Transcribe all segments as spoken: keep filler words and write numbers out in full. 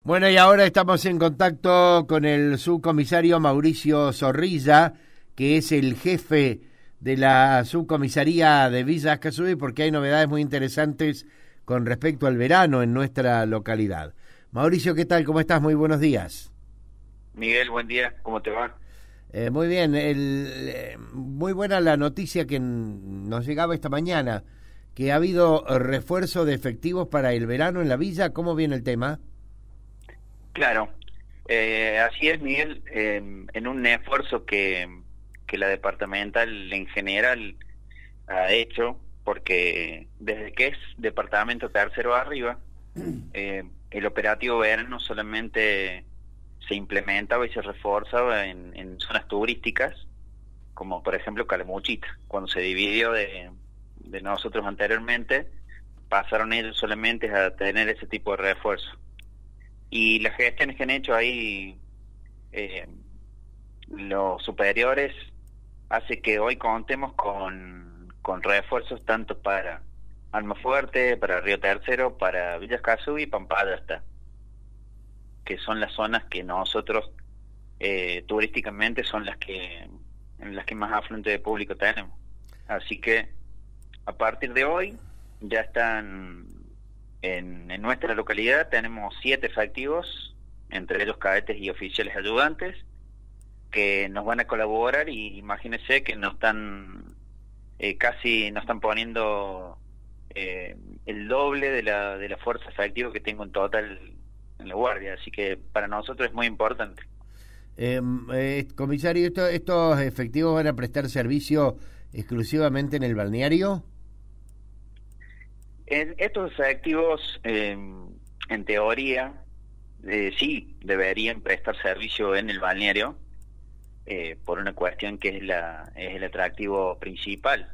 Bueno, y ahora estamos en contacto con el subcomisario Mauricio Zorrilla, que es el jefe de la subcomisaría de Villa Escazú, porque hay novedades muy interesantes con respecto al verano en nuestra localidad. Mauricio, ¿qué tal? ¿Cómo estás? Muy buenos días. Miguel, buen día, ¿cómo te va? Eh, muy bien, el, eh, muy buena la noticia que nos llegaba esta mañana, que ha habido refuerzo de efectivos para el verano en la villa. ¿Cómo viene el tema? Claro, eh, así es, Miguel, eh, en un esfuerzo que, que la departamental en general ha hecho, porque desde que es departamento tercero arriba, eh, el operativo verano solamente se implementaba y se reforzaba en, en zonas turísticas, como por ejemplo Calamuchita. Cuando se dividió de, de nosotros anteriormente, pasaron ellos solamente a tener ese tipo de refuerzo. Y las gestiones que han hecho ahí eh, los superiores hace que hoy contemos con, con refuerzos tanto para Almafuerte, para Río Tercero, para Villa Escazú y Pampalasta, que son las zonas que nosotros eh, turísticamente son las que en las que más afluente de público tenemos. Así que a partir de hoy ya están en, en nuestra localidad, tenemos siete efectivos, entre ellos cadetes y oficiales ayudantes, que nos van a colaborar. Y imagínense que nos están eh, casi nos están poniendo eh, el doble de la de la fuerza efectiva que tengo en total en la guardia, así que para nosotros es muy importante. Eh, eh, comisario, ¿esto, ¿estos efectivos van a prestar servicio exclusivamente en el balneario? En estos efectivos, eh, en teoría, eh, sí deberían prestar servicio en el balneario, eh, por una cuestión que es la es el atractivo principal.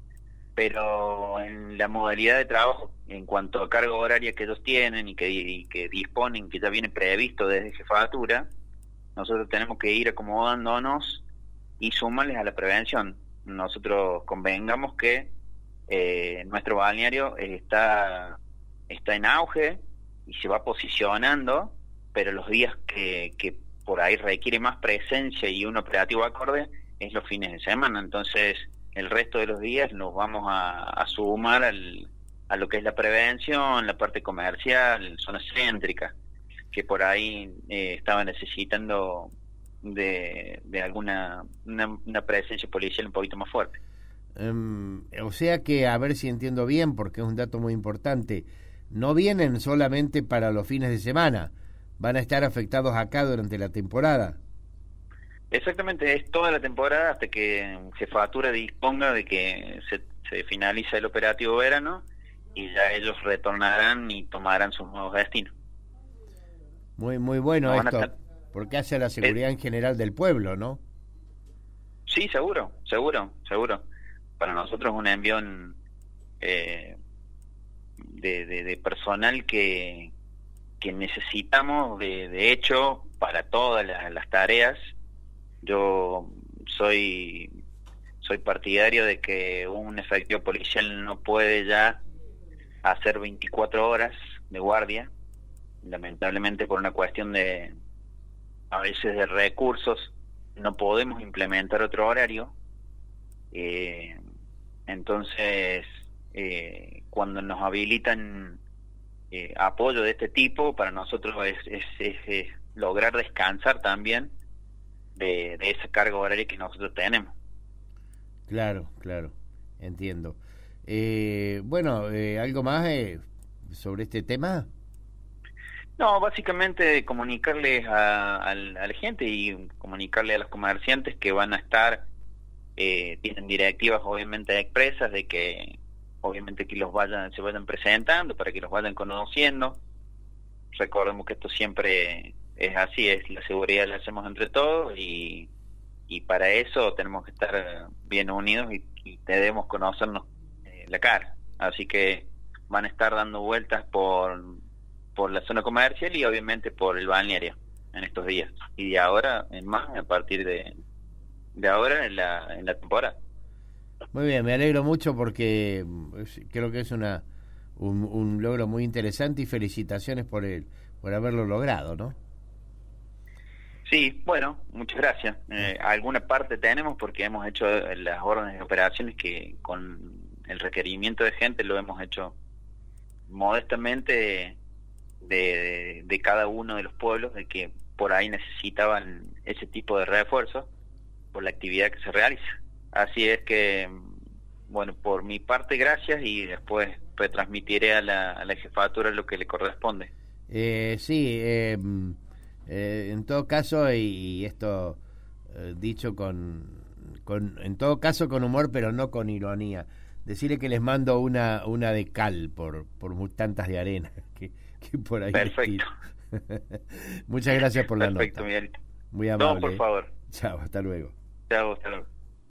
Pero en la modalidad de trabajo, en cuanto a carga horaria que ellos tienen y que, y que disponen, que ya viene previsto desde jefatura, nosotros tenemos que ir acomodándonos y sumarles a la prevención. Nosotros convengamos que eh, nuestro balneario está, está en auge y se va posicionando, pero los días que, que por ahí requiere más presencia y un operativo acorde es los fines de semana. Entonces el resto de los días nos vamos a, a sumar al, a lo que es la prevención, la parte comercial, zona céntrica, que por ahí eh, estaba necesitando de, de alguna una, una presencia policial un poquito más fuerte. Um, o sea que, a ver si entiendo bien, porque es un dato muy importante, no vienen solamente para los fines de semana, van a estar afectados acá durante la temporada. Exactamente, es toda la temporada hasta que jefatura disponga de que se, se finaliza el operativo verano y ya ellos retornarán y tomarán sus nuevos destinos. Muy muy bueno no esto, estar... porque hace la seguridad eh... en general del pueblo, ¿no? Sí, seguro, seguro, seguro. Para nosotros es un envión eh, de, de, de personal que, que necesitamos, de, de hecho, para todas las, las tareas. Yo soy soy partidario de que un efectivo policial no puede ya hacer veinticuatro horas de guardia, lamentablemente por una cuestión de a veces de recursos no podemos implementar otro horario. Eh, entonces eh, cuando nos habilitan eh, apoyo de este tipo, para nosotros es, es, es, es lograr descansar también De, de esa carga horaria que nosotros tenemos. Claro, claro, entiendo. Eh, bueno, eh, ¿algo más eh, sobre este tema? No, básicamente comunicarles a, a, a la gente y comunicarle a los comerciantes que van a estar, eh, tienen directivas obviamente expresas de que obviamente que los vayan se vayan presentando para que los vayan conociendo. Recordemos que esto siempre es así, es la seguridad la hacemos entre todos y, y para eso tenemos que estar bien unidos y, y debemos conocernos eh, la cara. Así que van a estar dando vueltas por, por la zona comercial y obviamente por el balneario en estos días. Y de ahora en más, a partir de, de ahora en la, en la temporada. Muy bien, me alegro mucho porque creo que es una un, un logro muy interesante y felicitaciones por el por haberlo logrado, ¿no? Sí, bueno, muchas gracias. Eh, alguna parte tenemos porque hemos hecho las órdenes de operaciones que con el requerimiento de gente lo hemos hecho modestamente de, de, de cada uno de los pueblos de que por ahí necesitaban ese tipo de refuerzo por la actividad que se realiza. Así es que, bueno, por mi parte, gracias, y después retransmitiré a la, a la jefatura lo que le corresponde. Eh, sí, eh, eh, en todo caso, y, y esto eh, dicho con, con, en todo caso con humor, pero no con ironía, decirle que les mando una una de cal por, por tantas de arena que, que por ahí. Perfecto. Muchas gracias por la Perfecto, nota. Miguelito. Muy amable. No, por favor. Chao, hasta luego. Chao, hasta luego.